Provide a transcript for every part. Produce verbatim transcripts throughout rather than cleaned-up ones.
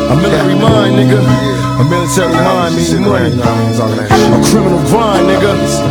A military mind, nigga. A military mind mean money. A criminal grind, nigga.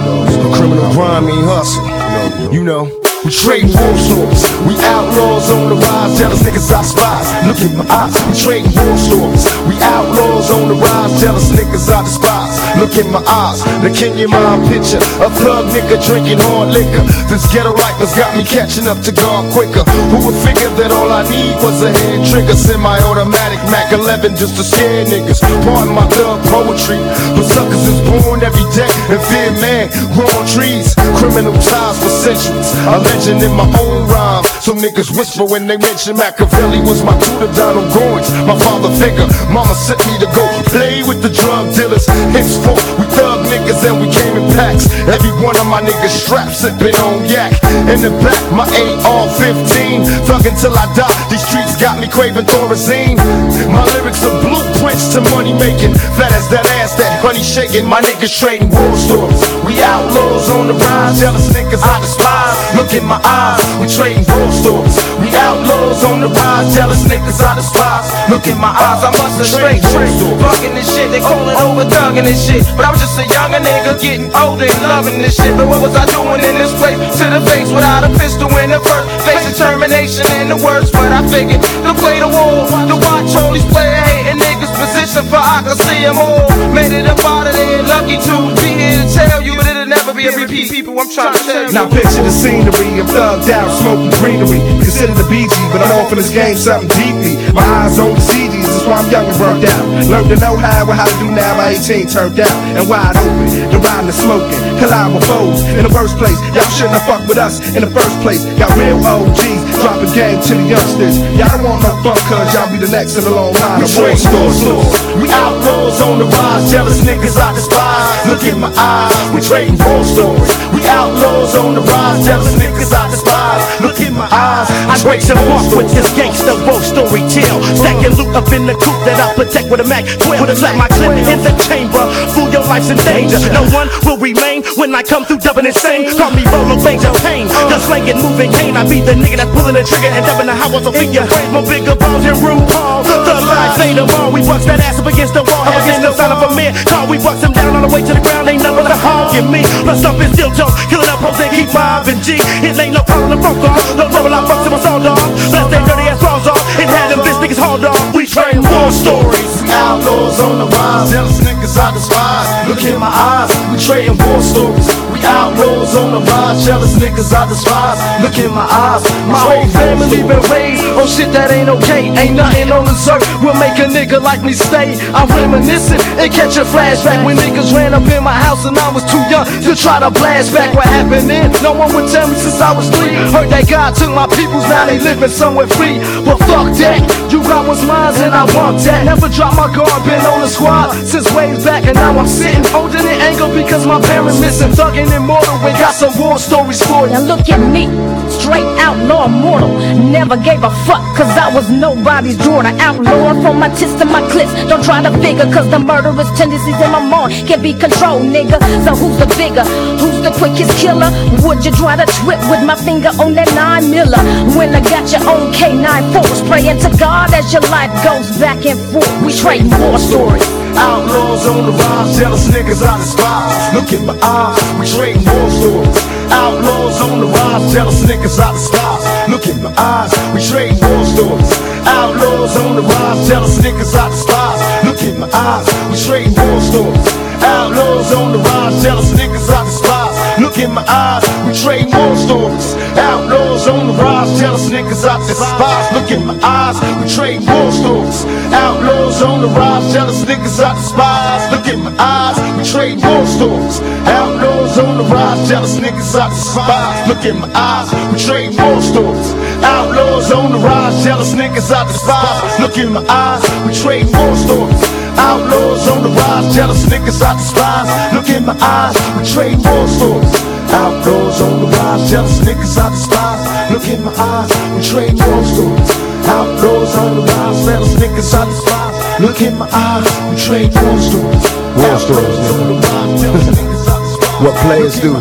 A criminal grind mean hustle. You know. We trading war stories, we outlaws on the rise, jealous niggas I despise. Look in my eyes, we trading war stories, we outlaws on the rise, jealous niggas I despise. Look in my eyes, the Kenyan mind picture, a thug nigga drinking hard liquor. This ghetto rifles got me catching up to God quicker. Who would figure that all I need was a head trigger? Semi-automatic Mac eleven just to scare niggas. Pardon my thug poetry, but suckers is born every day and fear man, growing trees, criminal ties for centuries. I in my own rhyme, so niggas whisper when they mention Machiavelli was my tutor, Donald Goins, my father figure. Mama sent me to go play with the drug dealers. Henceforth, we thug niggas and we came in packs. Every one of my niggas strapped, sipping on yak. In the back, my A R fifteen, thug until I die. These streets got me craving Thorazine. My lyrics are blueprints to money making. Fat as that ass, that honey shaking. My niggas trading war stories. We outlaws on the rise, jealous niggas I despise. Look in my eyes, we trading war stories. We outlaws on the rise, jealous niggas I despise. Look in my eyes, I must have straight fucking this shit, they calling over thugging this shit. But I was just a younger nigga getting older and loving this shit. But what was I doing in this place? To the face without a pistol in the first. Face determination in the words, but I figured to play the war, to watch all these player hating niggas position for I can see them all. Made it up out of there, lucky to be here to tell you, but it'll never be a repeat. People, I'm trying to tell you. Now picture the scenery, I'm thugged out, smoking greenery. Consider the B G, but I'm off in this game something deeply. My eyes on the C Ds, that's why I'm young and burnt out. Learned to know how and how to do now by eighteen, turned out and wide open. The riding and smoking, collide with foes. In the first place, y'all shouldn't have fucked with us in the first place. Got real O Gs, dropping game to the youngsters. Y'all don't want no fun, cause y'all be the next in the long line. We trade stores, we outlaws on the rise, jealous niggas I despise. Look in my eyes, we trading war stories. We outlaws on the rise, jealous niggas I despise. Look in my eyes, I break some off with this gangster war story tale. Stacking loot up in the coupe that I protect with a Mac twelve. Slap my clip in the chamber, fool, your life's in danger. No one will remain when I come through dubbing insane. Call me Rolo Bangs of Pain, the slanging moving cane. I be the nigga that's pulling the trigger and dubbing the house of figure. More bigger balls than RuPaul. The life say the ball, we bust that ass up against the wall. Up against the sound of a man, call we bust him down on the way to the ground. Ain't nothing but a hog in me. Plus up and still joke, killing up hoes and keep mobbing G. It ain't no calling the phone call, no trouble I fucks with my soul dog. Let's take dirty ass balls off and had them bitch niggas hauled off. We train war stories. We outlaws on the rise, jealous niggas I despise. Look in my eyes, we trading war stories. We outlaws on the rise, jealous niggas I despise. Look in my eyes, my whole family been raised on shit that ain't okay. Ain't nothing on this earth will make a nigga like me stay. I'm reminiscing and catch a flashback when niggas ran up in my house and I was too young to try to blast back what happened then. No one would tell me since I was three. Heard that God took my peoples, now they living somewhere free. But fuck that, you got what's mine and I want that. Never drop my guard, been on the squad since ways back and now I'm sitting holding it angle because my parents missing. Thugging immortal, we got some war stories for you. Now look at me, straight outlaw immortal. Never gave a fuck cause I was nobody's daughter. Outlaw from my tits to my clips. Don't try to figure cause the murderous tendencies in my mind can't be controlled, nigga. So who's the bigger? Who's the quickest killer? Would you try to trip with my finger on that nine miller? When I got your own K nine force, praying to God as your life goes back and forth. We trading war stories. Outlaws on the rise, jealous niggas I despise. Look in my eyes, we trading war stories. Outlaws on the rise, jealous niggas I despise. Look in my eyes, we trading war stories. Outlaws on the rise, jealous niggas I despise. Look in my eyes, we trading war stories. Outlaws on the rise, jealous niggas I despise. Look in my eyes, we trading war stories. Outlaws on the rise, jealous niggas I despise. Look in my eyes, we trading war stories. Outlaws on the rise, jealous niggas I despise. Look in my eyes, we trading war stories. Outlaws on the rise, jealous niggas I despise. Look in my eyes, we trading war stories. Outlaws on the rise, jealous niggas I despise. Look in my eyes, we trading war stories. Outlaws on the rise, jealous niggas I despise. Look in my eyes, we trading war stories. Outlaws on the rise, jealous niggas I despise. Look in my eyes, we trading war stories. Outlaws on the rise, jealous niggas I despise. Look in my eyes, we trading war stories. War stories, nigga. What players do.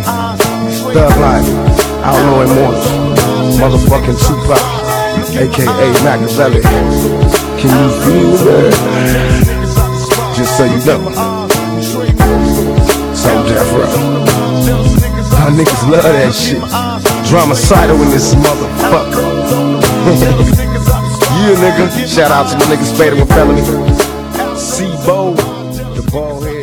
Thug life, outlaw immortals, motherfucking Tupac, aka Machiavelli. Can you feel that? Just so you know, so Death Row. Our niggas love that shit. Dramacidal in this motherfucker. Yeah, nigga. Shout out to my niggas Fatal with Felony. C-Bo, the ball head.